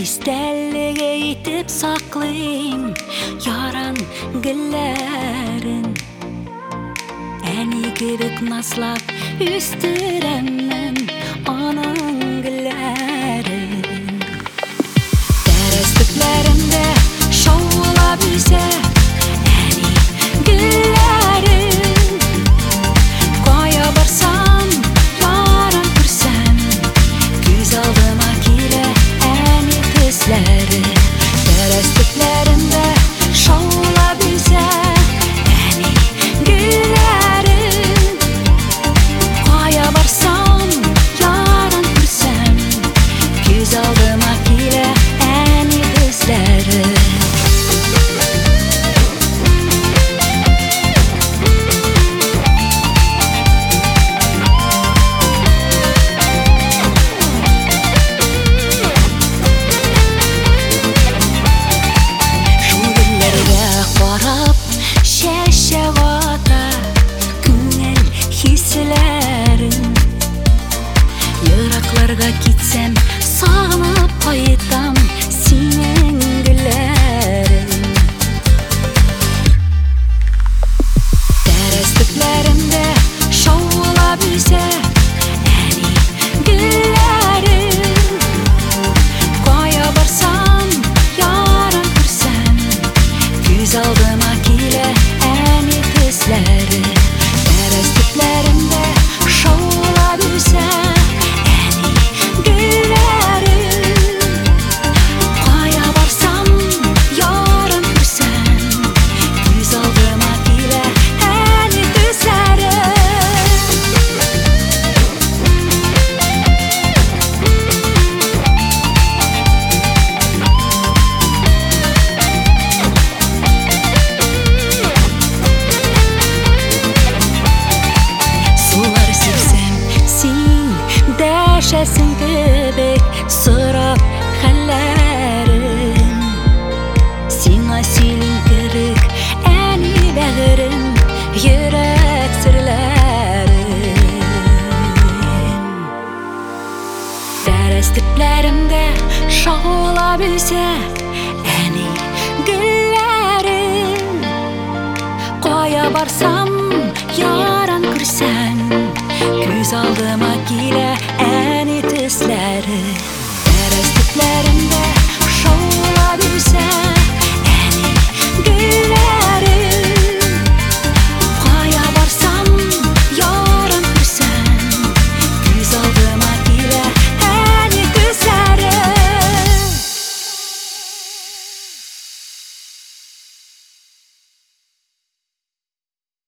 Истәллеге итеп саклыйм яран гөлләрен. Әни кебек назлап үстерәммен аның гөлләрен. Тәрәз төпләрендә шаулап үсә әни гөлләрен. Кая барсам, яран күрсәм, күз алдыма килә әни төсләре. Тәрәз төпләрендә шаулап үсә әни гөлләрен. Кая барсам, яран күрсәм, күз алдыма килә әни төсләре. Йыракларга китсәм, сагынып кайтам синең гөлләрен. Тәрәз төпләрендә шаулап үсә әни гөлләрен. Кая барсам, яран күрсәм, күз алдыма килә әни төсләре. Тәрәз төпләрендә шаулап үсә дәшәсең кебек сорап хәлләрен. Сиңа сөйлим кебек әни бәгырем, йөрәк серләрен. Тәрәз төпләрендә шаулап үсә әни гөлләрен. Кая барсам, яран күрсәм, күз алдыма килә әни төсләре. Тәрәз төпләрендә